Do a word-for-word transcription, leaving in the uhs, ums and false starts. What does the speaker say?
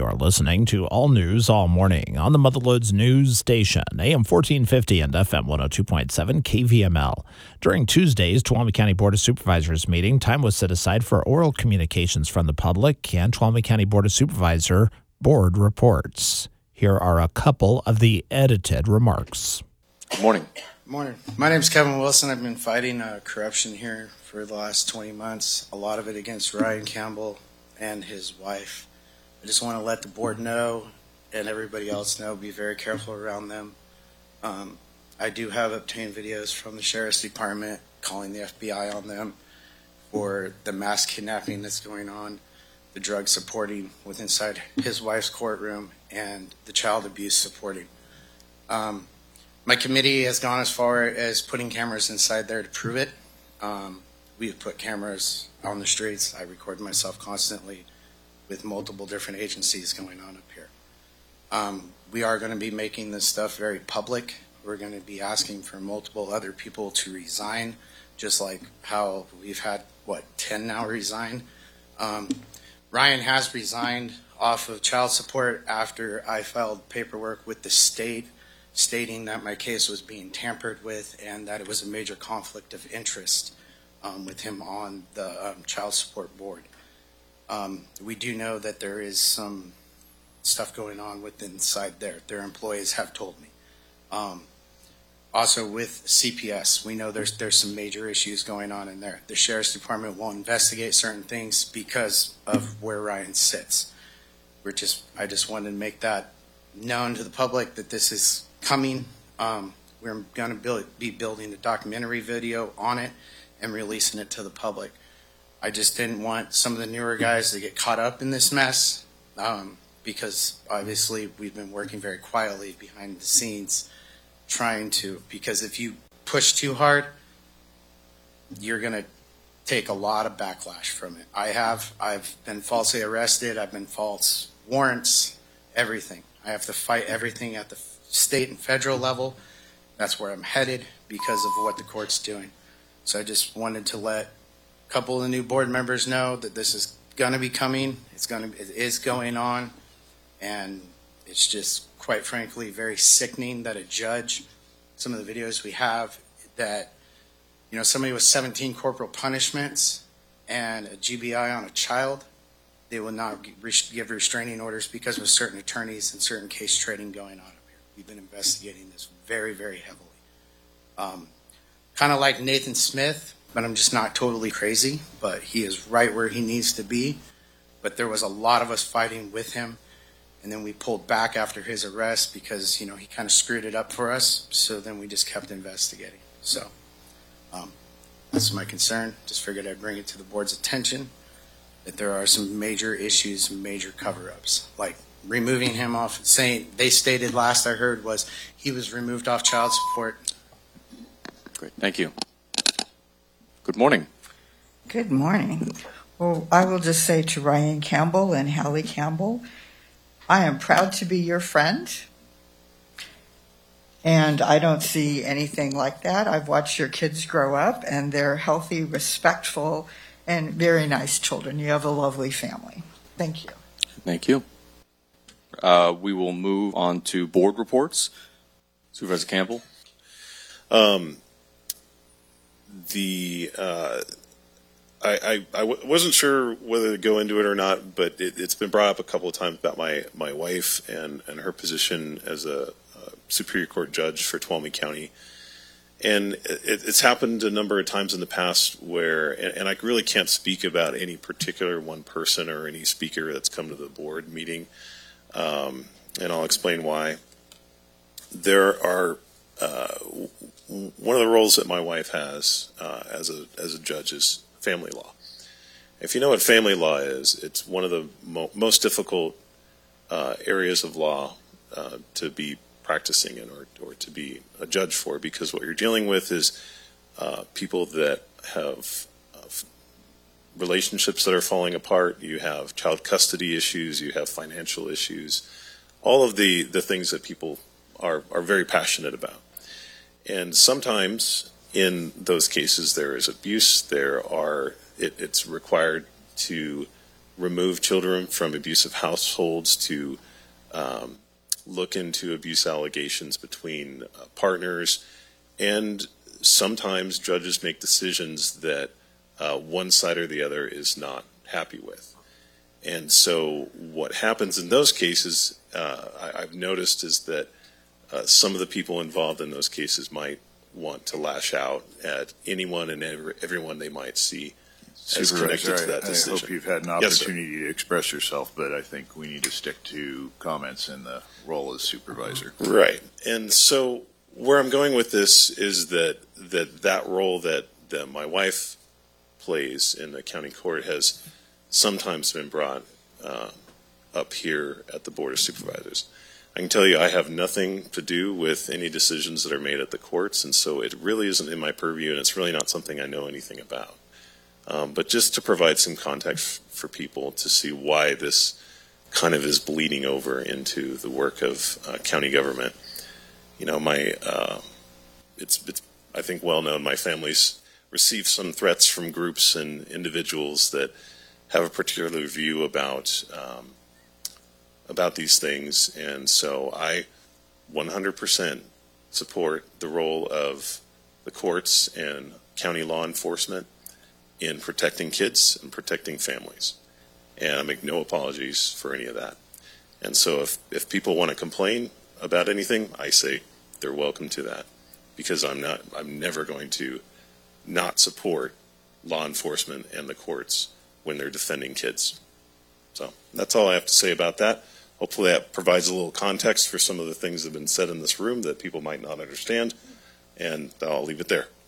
You're listening to All News All Morning on the Motherloads News Station, A M fourteen fifty and F M one oh two point seven K V M L. During Tuesday's Tuolumne County Board of Supervisors meeting, time was set aside for oral communications from the public and Tuolumne County Board of Supervisor board reports. Here are a couple of the edited remarks. Good morning. Good morning. My name is Kevin Wilson. I've been fighting uh, corruption here for the last twenty months, a lot of it against Ryan Campbell and his wife. I just want to let the board know and everybody else know, be very careful around them. Um, I do have obtained videos from the Sheriff's Department calling the F B I on them for the mass kidnapping that's going on, the drug supporting with inside his wife's courtroom, and the child abuse supporting. Um, my committee has gone as far as putting cameras inside there to prove it. Um, we've put cameras on the streets. I record myself constantly with multiple different agencies going on up here. Um, we are going to be making this stuff very public. We're going to be asking for multiple other people to resign, just like how we've had, what, ten now resign. Um, Ryan has resigned off of child support after I filed paperwork with the state stating that my case was being tampered with and that it was a major conflict of interest um, with him on the um, child support board. Um, we do know that there is some stuff going on with inside there. Their employees have told me. Um, also with C P S, we know there's there's some major issues going on in there. The Sheriff's Department won't investigate certain things because of where Ryan sits. We're just I just wanted to make that known to the public that this is coming. Um, we're going to build, be building a documentary video on it and releasing it to the public. I just didn't want some of the newer guys to get caught up in this mess um, because obviously we've been working very quietly behind the scenes trying to, because if you push too hard, you're going to take a lot of backlash from it. I have. I've been falsely arrested. I've been false warrants, everything. I have to fight everything at the state and federal level. That's where I'm headed because of what the court's doing. So I just wanted to let couple of the new board members know that this is going to be coming. It's going to, it is going on, and it's just, quite frankly, very sickening that a judge, some of the videos we have, that, you know, somebody with seventeen corporal punishments and a G B I on a child, they will not give restraining orders because of certain attorneys and certain case trading going on up here. We've been investigating this very, very heavily. Um, kind of like Nathan Smith, but I'm just not totally crazy, but he is right where he needs to be. But there was a lot of us fighting with him, and then we pulled back after his arrest because, you know, he kind of screwed it up for us, so then we just kept investigating. So um, that's my concern. Just figured I'd bring it to the board's attention that there are some major issues, major cover-ups, like removing him off, saying, they stated last I heard was he was removed off child support. Great, thank you. Good morning. Good morning. Well, I will just say to Ryan Campbell and Hallie Campbell, I am proud to be your friend. And I don't see anything like that. I've watched your kids grow up, and they're healthy, respectful, and very nice children. You have a lovely family. Thank you. Thank you. Uh, we will move on to board reports. Supervisor Campbell. Um. The uh, I, I, I w- wasn't sure whether to go into it or not, but it, it's been brought up a couple of times about my, my wife and, and her position as a, a Superior Court judge for Tuolumne County. And it, it's happened a number of times in the past where, and, and I really can't speak about any particular one person or any speaker that's come to the board meeting, um, and I'll explain why. There are uh, one of the roles that my wife has uh, as a as a judge is family law. If you know what family law is, it's one of the mo- most difficult uh, areas of law uh, to be practicing in or, or to be a judge for, because what you're dealing with is uh, people that have uh, relationships that are falling apart. You have child custody issues. You have financial issues. All of the, the things that people are, are very passionate about. And sometimes in those cases there is abuse. There are it, it's required to remove children from abusive households, to um, look into abuse allegations between uh, partners, and sometimes judges make decisions that uh, one side or the other is not happy with. And so what happens in those cases, uh, I, I've noticed, is that uh, some of the people involved in those cases might want to lash out at anyone and every, everyone they might see as connected to that I, decision. I hope you've had an Yes, opportunity to express yourself, but I think we need to stick to comments in the role as supervisor. Right. And so where I'm going with this is that that, that role that, that my wife plays in the county court has sometimes been brought uh, up here at the Board of Supervisors. I can tell you I have nothing to do with any decisions that are made at the courts, and so it really isn't in my purview, and it's really not something I know anything about. Um, but just to provide some context for people to see why this kind of is bleeding over into the work of uh, county government. You know, my uh, it's, it's I think well known, my family's received some threats from groups and individuals that have a particular view about um, about these things, and so I one hundred percent support the role of the courts and county law enforcement in protecting kids and protecting families, and I make no apologies for any of that. And so if, if people want to complain about anything, I say they're welcome to that, because I'm not I'm never going to not support law enforcement and the courts when they're defending kids. So that's all I have to say about that. Hopefully that provides a little context for some of the things that have been said in this room that people might not understand, and I'll leave it there.